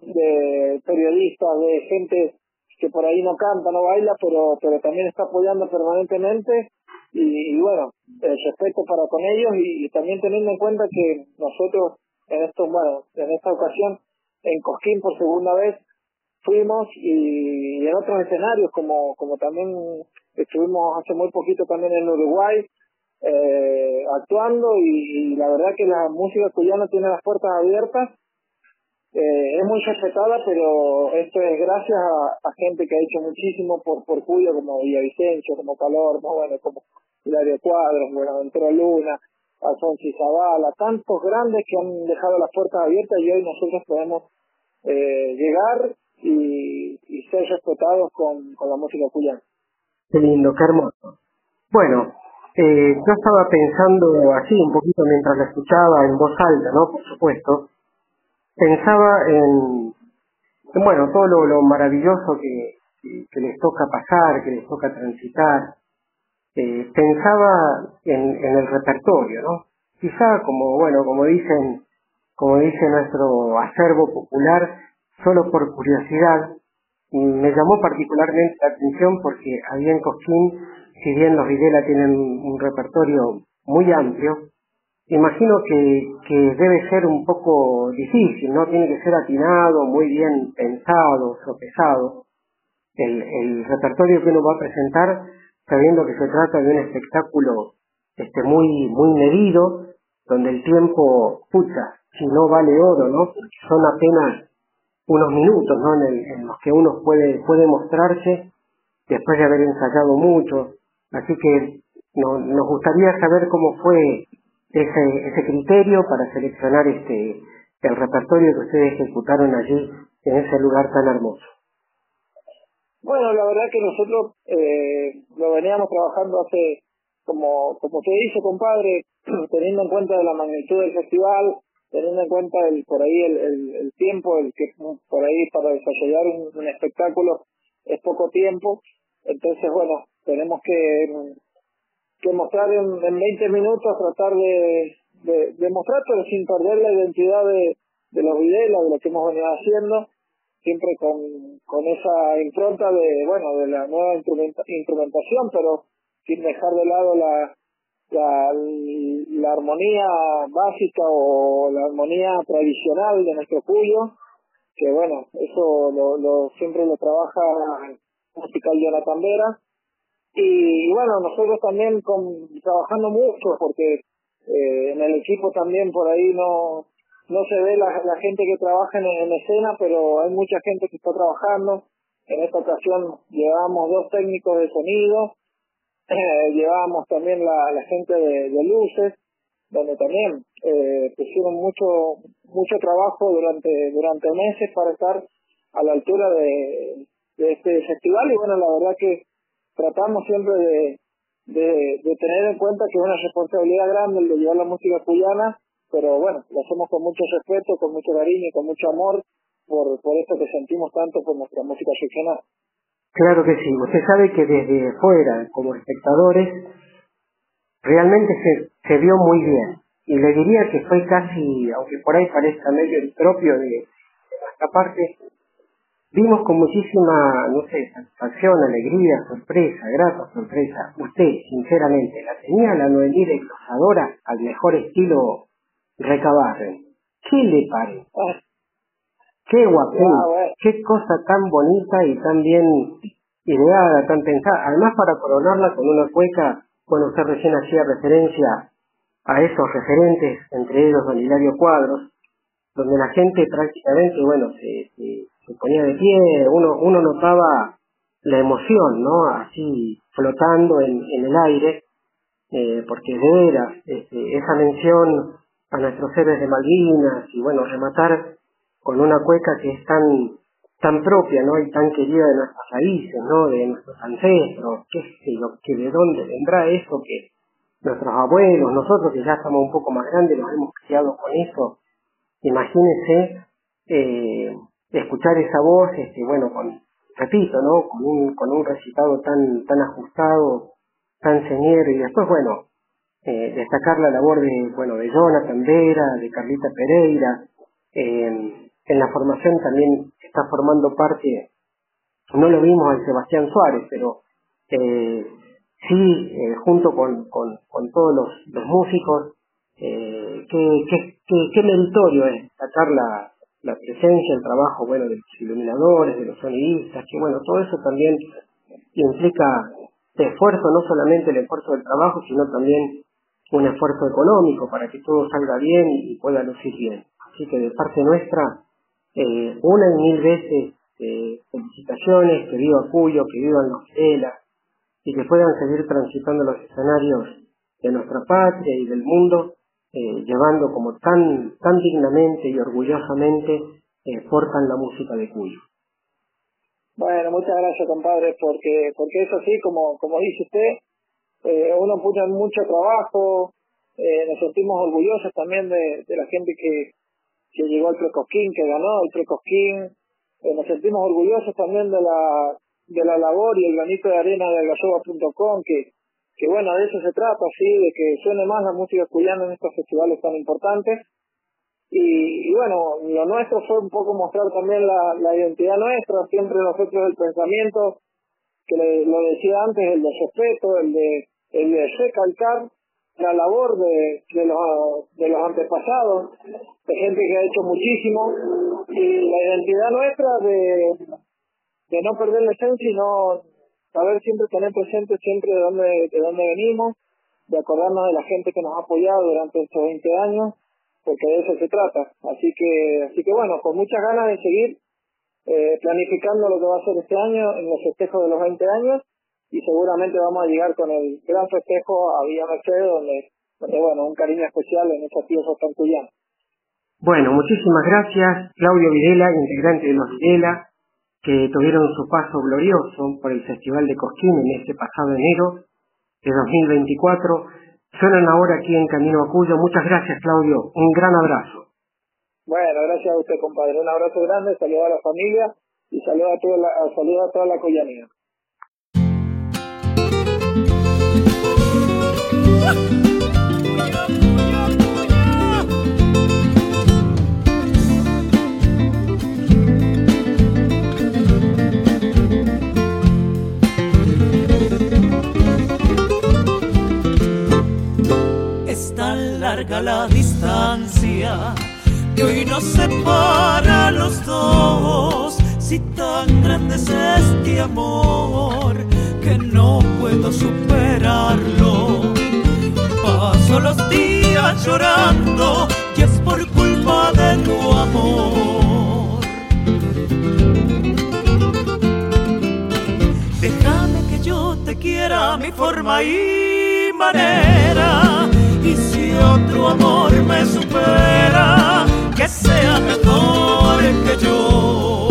de periodistas, de gente que por ahí no canta, no baila, pero pero también está apoyando permanentemente, y, y bueno, el respeto para con ellos, y, y también teniendo en cuenta que nosotros en esto, bueno, en esta ocasión en Cosquín por segunda vez fuimos, y, y en otros escenarios como como también estuvimos hace muy poquito también en Uruguay eh, actuando, y, y la verdad que la música cuyana tiene las puertas abiertas. Eh, es muy respetada, pero esto es gracias a, a gente que ha hecho muchísimo por por Cuyo, como Villavicencio, como Calor, ¿no? Bueno, como Hilario Cuadros, Buenaventura Luna, Alfonso Zavala, tantos grandes que han dejado las puertas abiertas, y hoy nosotros podemos eh, llegar y, y ser respetados con, con la música cuyana. Qué lindo, qué hermoso. Bueno, eh, yo estaba pensando así un poquito mientras la escuchaba en voz alta, ¿no? Por supuesto. Pensaba en, en bueno, todo lo, lo maravilloso que, que, que les toca pasar, que les toca transitar. Eh, pensaba en, en el repertorio, ¿no? Quizá, como bueno, como dicen, como dice nuestro acervo popular, solo por curiosidad, me llamó particularmente la atención porque ahí en Cosquín, si bien los Videla tienen un repertorio muy amplio, imagino que, que debe ser un poco difícil, ¿no? Tiene que ser atinado, muy bien pensado, sopesado, el, el repertorio que uno va a presentar, sabiendo que se trata de un espectáculo este muy muy medido, donde el tiempo, pucha, si no vale oro, ¿no? Son apenas unos minutos, ¿no? En, el, en los que uno puede puede mostrarse después de haber ensayado mucho. Así que no, nos gustaría saber cómo fue ese ese criterio para seleccionar este el repertorio que ustedes ejecutaron allí en ese lugar tan hermoso. Bueno, la verdad que nosotros eh, lo veníamos trabajando hace, como como te dice, compadre, teniendo en cuenta de la magnitud del festival, teniendo en cuenta el por ahí el, el, el tiempo, el que por ahí para desarrollar un, un espectáculo es poco tiempo. Entonces, bueno, tenemos que, que mostrar en, en veinte minutos, tratar de, de, de mostrar, pero sin perder la identidad de, de los Videla, de lo que hemos venido haciendo, siempre con, con esa impronta de, bueno, de la nueva instrumenta, instrumentación, pero sin dejar de lado la, la, la armonía básica o la armonía tradicional de nuestro Cuyo, que bueno, eso lo, lo siempre lo trabaja musical Jonathan Vera. Y, y bueno, nosotros también con, trabajando mucho, porque eh, en el equipo también por ahí no no se ve la, la gente que trabaja en, en escena, pero hay mucha gente que está trabajando. En esta ocasión llevábamos dos técnicos de sonido, eh, llevábamos también la, la gente de, de luces, donde también eh, pusieron mucho mucho trabajo durante durante meses para estar a la altura de, de este festival. Y bueno, la verdad que tratamos siempre de, de, de tener en cuenta que es una responsabilidad grande el de llevar la música cuyana, pero bueno, lo hacemos con mucho respeto, con mucho cariño y con mucho amor por, por esto que sentimos tanto por nuestra música regional. Claro que sí. Usted sabe que desde fuera, como espectadores, realmente se, se vio muy bien. Y le diría que fue casi, aunque por ahí parezca medio impropio de, de nuestra parte, vimos con muchísima, no sé, satisfacción, alegría, sorpresa, grata sorpresa. Usted, sinceramente, la tenía la Noelí de glosadora al mejor estilo Recabarren. ¿Qué le parece? Qué guapín, Ah, bueno. qué cosa tan bonita y tan bien ideada, tan pensada. Además, para coronarla con una cueca, bueno, usted recién hacía referencia a esos referentes, entre ellos don Hilario Cuadros, donde la gente prácticamente, bueno, se, se, se ponía de pie, uno, uno notaba la emoción, ¿no? Así flotando en, en el aire, eh, porque de veras, este, esa mención a nuestros héroes de Malvinas y, bueno, rematar con una cueca que es tan tan propia, ¿no? Y tan querida de nuestras raíces, ¿no? De nuestros ancestros, qué sé yo, que de dónde vendrá eso que nuestros abuelos, nosotros que ya estamos un poco más grandes, nos hemos criado con eso. Imagínense eh, escuchar esa voz, este, bueno, con, repito, ¿no? Con un, con un recitado tan, tan ajustado, tan señero, y después, bueno, eh, destacar la labor de, bueno, de Jonathan Vera, de Carlita Pereira. Eh, en la formación también está formando parte, no lo vimos al Sebastián Suárez, pero eh, sí, eh, junto con, con, con todos los, los músicos, eh, qué, qué, qué, qué meritorio es destacar la, la presencia, el trabajo, bueno, de los iluminadores, de los sonidistas, que bueno, todo eso también implica esfuerzo, no solamente el esfuerzo del trabajo, sino también un esfuerzo económico para que todo salga bien y pueda lucir bien. Así que de parte nuestra, eh, una y mil veces eh, felicitaciones, que viva Cuyo, que vivan los Videla, y que puedan seguir transitando los escenarios de nuestra patria y del mundo, eh, llevando como tan tan dignamente y orgullosamente eh, portan la música de Cuyo. Bueno, muchas gracias, compadre, porque porque es así, como como dice usted, eh, uno puso mucho trabajo, eh, nos sentimos orgullosos también de, de la gente que, que llegó al Precosquín, que ganó el Precosquín, eh, nos sentimos orgullosos también de la de la labor y el granito de arena de algarroba punto com, que que bueno, de eso se trata, sí, de que suene más la música cuyana en estos festivales tan importantes. Y, y bueno, lo nuestro fue un poco mostrar también la, la identidad nuestra, siempre nosotros el pensamiento, que le, lo decía antes, el de respeto, el de, el de recalcar la labor de, de, los, de los antepasados, de gente que ha hecho muchísimo, y la identidad nuestra de, de no perder la esencia y no saber siempre tener presente siempre de dónde, de dónde venimos, de acordarnos de la gente que nos ha apoyado durante estos veinte años, porque de eso se trata. Así que, así que bueno, con muchas ganas de seguir eh, planificando lo que va a ser este año en los festejos de los veinte años, y seguramente vamos a llegar con el gran festejo a Villa Mercedes, donde, donde bueno, un cariño especial en esta tierra tan cuyana. Bueno, muchísimas gracias, Claudio Videla, integrante de los Videla, que tuvieron su paso glorioso por el Festival de Cosquín en este pasado enero de dos mil veinticuatro. Suenan ahora aquí en Camino a Cuyo. Muchas gracias, Claudio. Un gran abrazo. Bueno, gracias a usted, compadre. Un abrazo grande, saludos a la familia y saludos a toda la, saludos a toda la cuyanía. Es tan larga la distancia que hoy nos separa a los dos, si tan grande es este amor que no puedo superarlo. Paso los días llorando y es por culpa de tu amor. Déjame que yo te quiera a mi forma y manera, y si otro amor me supera, que sea mejor que yo.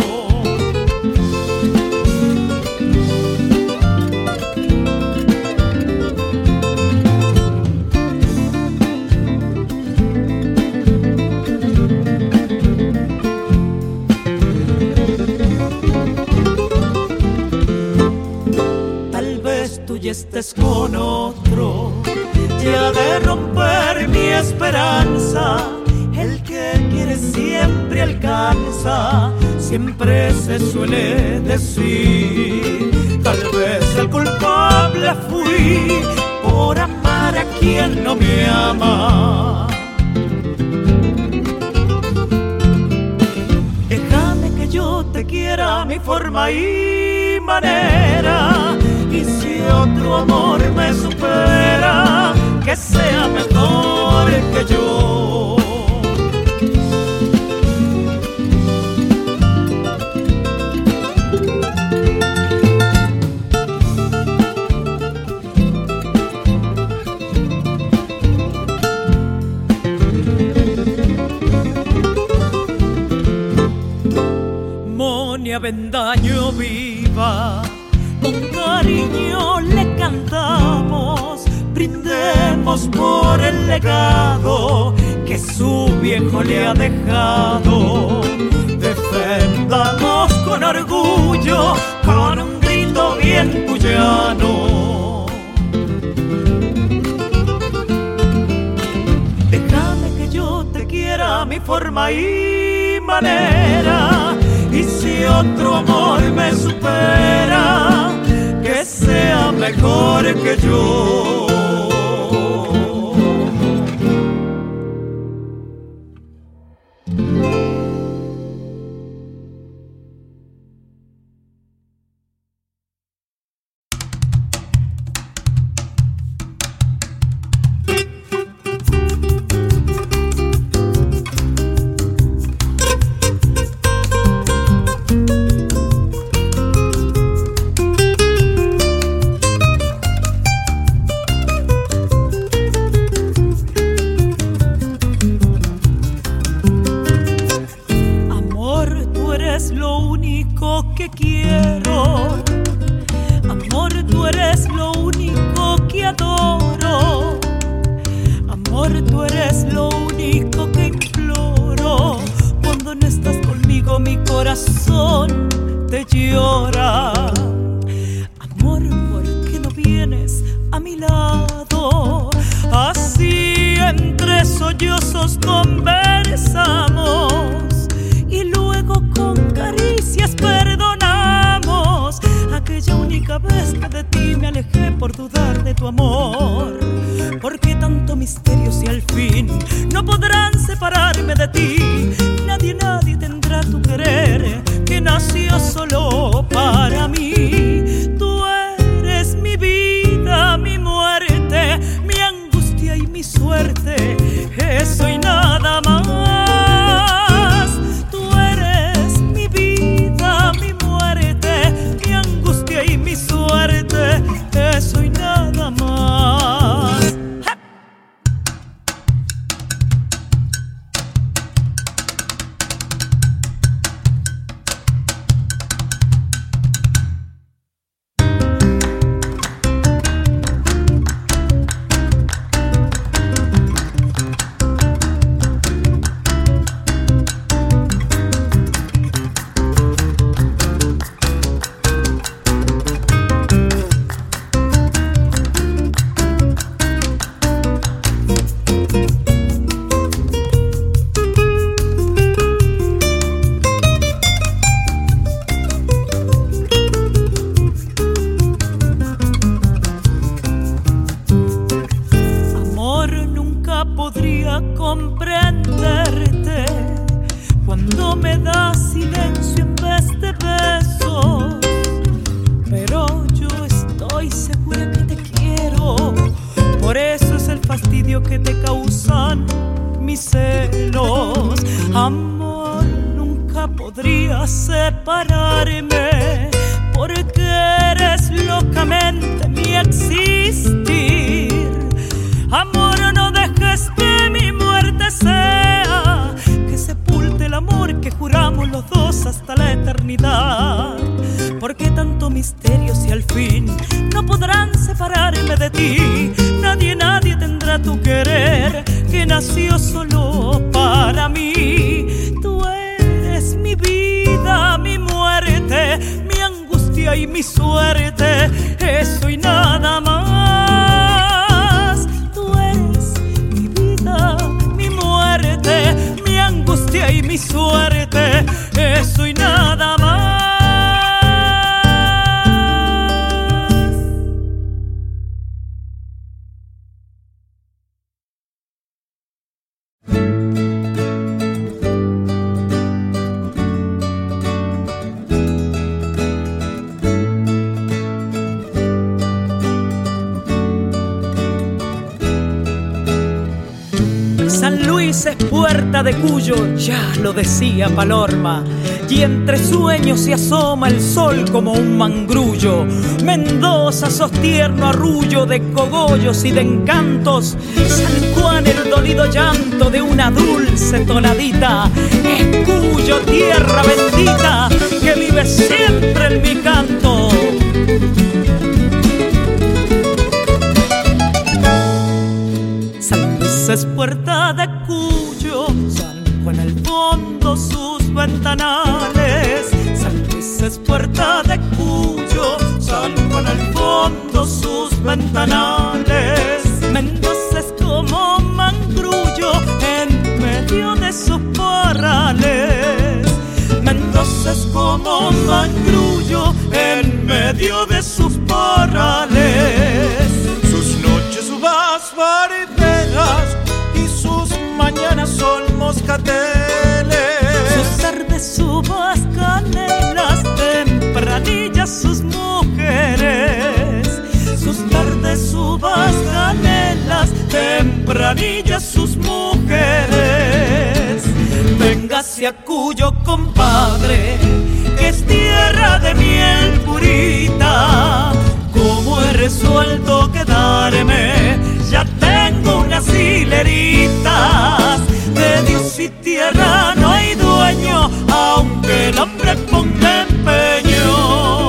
Tal vez tú ya estés con otro, ya de romper mi esperanza, el que quiere siempre alcanza, siempre se suele decir. Tal vez el culpable fui por amar a quien no me ama. Déjame que yo te quiera a mi forma y manera, y si otro amor me supera, que sea mejor que yo. Monia Avendaño viva, con cariño le cantamos, brindemos por el legado que su viejo le ha dejado. Defendamos con orgullo, con un grito bien cuyano. Déjame que yo te quiera a mi forma y manera, y si otro amor me supera, que sea mejor que yo. Y mi suerte, eso y nada más. Tú eres mi vida, mi muerte, mi angustia y San Luis es puerta de Cuyo, ya lo decía Palorma, y entre sueños se asoma el sol como un mangrullo. Mendoza sos tierno arrullo de cogollos y de encantos. San Juan el dolido llanto de una dulce tonadita. Es Cuyo, tierra bendita, que vive siempre en mi canto. San Luis es puerta de Cuyo, San Juan al fondo sus ventanales. San Luis es puerta de Cuyo, San Juan al fondo sus ventanales. Mendoza es como mangrullo en medio de sus parrales. Mendoza es como mangrullo en medio de sus parrales. Sus noches, uvas marineras y sus mañanas son moscateles. Sus tardes, uvas, canelas, tempranillas sus mujeres. Sus tardes, uvas, canelas, tempranillas sus mujeres. Véngase a Cuyo, compadre, que es tierra de miel purita. Como he resuelto quedarme, ya tengo unas hileritas. De Dios y tierra no hay dueño, aunque el hombre ponga empeño.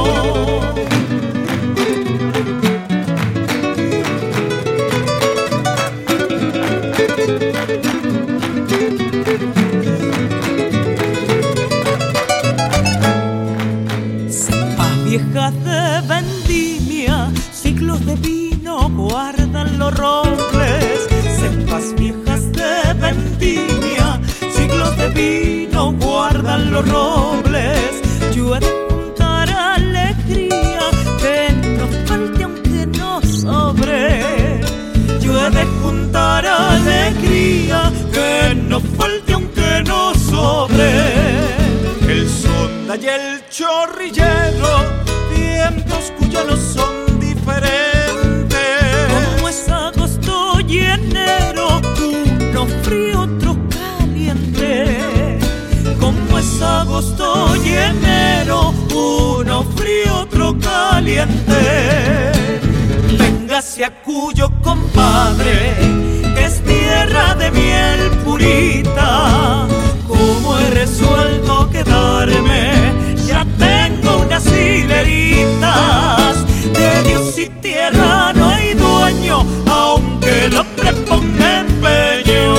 Cepas viejas de vendimia, siglos de vino guardan los robles. Cepas viejas de vendimia, siglos de vino guardan los robles. Yo he de juntar alegría, que no falte aunque no sobre. Yo he de juntar alegría, que no falte aunque no sobre. El sonda y el chorrillero, vientos cuyanos son diferentes. Como es agosto y enero, uno frío, otro caliente. Como es agosto y enero, uno frío, otro caliente. Véngase a Cuyo, compadre, que es tierra de miel purita. Como he resuelto quedarme, ya tengo unas hileritas. De Dios y tierra no hay dueño, aunque el hombre ponga empeño.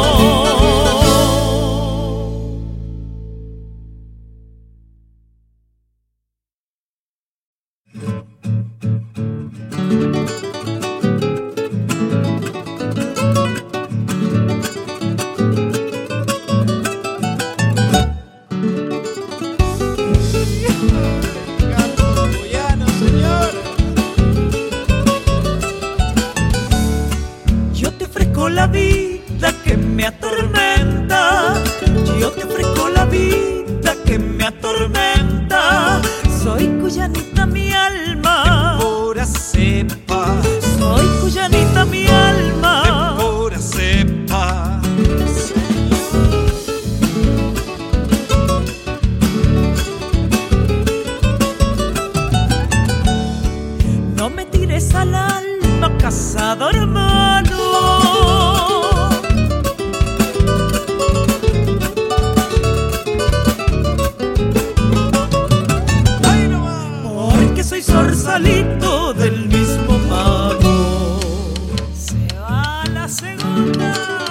La vida que me atormenta, yo te ofrezco la vida que me atormenta. Soy cuyanita mi alma, Ahora sepa, soy cuyanita mi alma. ahora sepa. No me tires al alma, cazador malo. Porque soy zorsalito del mismo pago. Se va la segunda.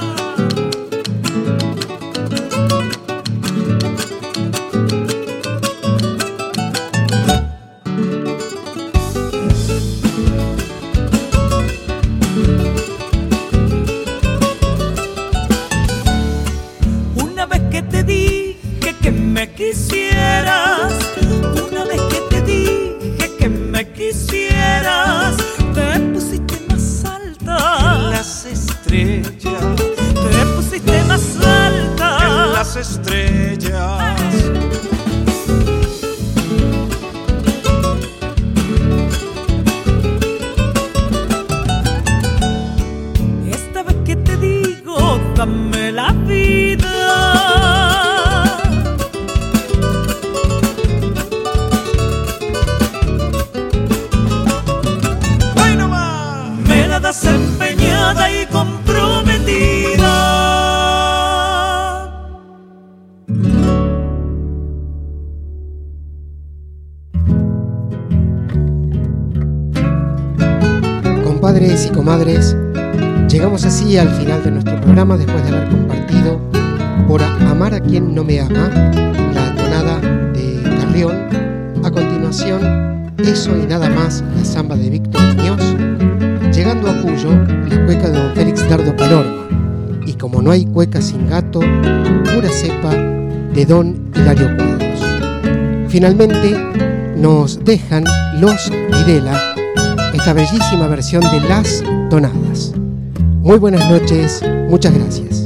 Una vez que te dije que me quisieras, una vez que te dije que me quisieras, te pusiste más alta En las estrellas, te pusiste más alta en las estrellas. Esta vez que te digo, dame la vida. Me la das empeñada y comprometida. Compadres y comadres, llegamos así al final de nuestro programa después de haber compartido Por amar a quien no me ama, la tonada de Carrión. A continuación, Eso y nada más, la samba de Víctor Muñoz. Llegando a Cuyo, la cueca de don Félix Dardo Palorma. Y como no hay cueca sin gato, pura cepa de don Hilario Cuadros. Finalmente, nos dejan Los Videla, esta bellísima versión de Las Tonadas. Muy buenas noches, muchas gracias.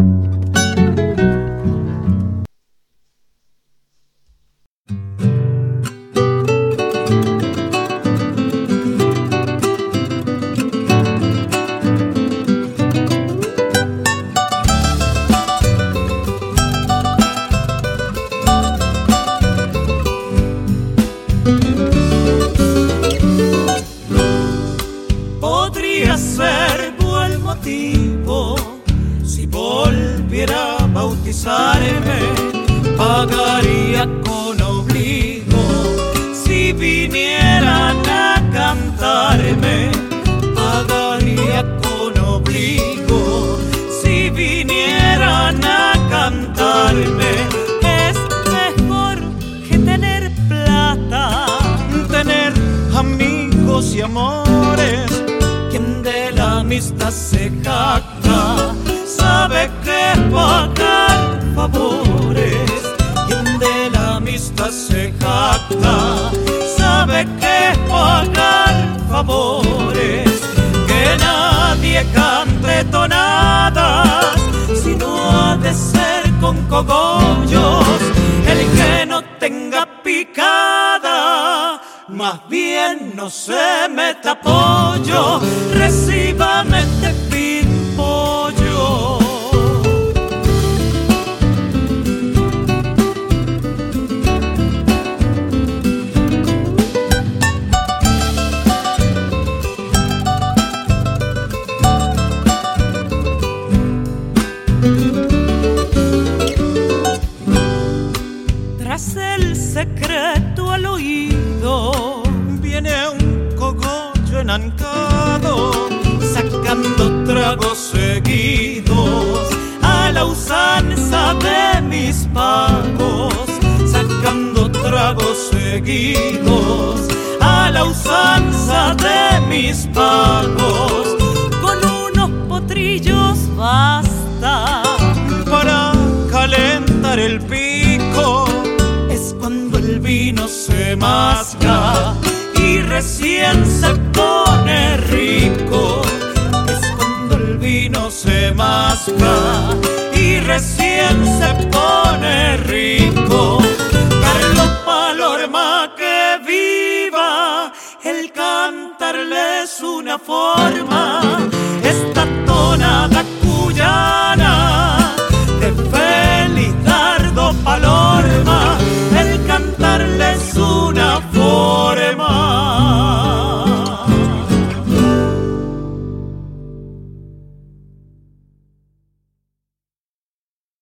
Pagaría con obligo si vinieran a cantarme. Pagaría con obligo si vinieran a cantarme. Es mejor que tener plata, tener amigos y amores. Quien de la amistad se jacta sabe que pagar favores. Quien de la amistad se jacta sabe que pagar favores. Que nadie cante tonadas si no ha de ser con cogollos. El que no tenga picada más bien no se meta pollo. Recíbame este pimpollo. Secreto al oído viene un cogollo enancado, sacando tragos seguidos a la usanza de mis pagos, sacando tragos seguidos a la usanza de mis pagos. Con unos potrillos basta para calentar el pico. Cuando el vino se masca y recién se pone rico. Es cuando el vino se masca y recién se pone rico. Carlos Palorma, que viva, el cantarle es una forma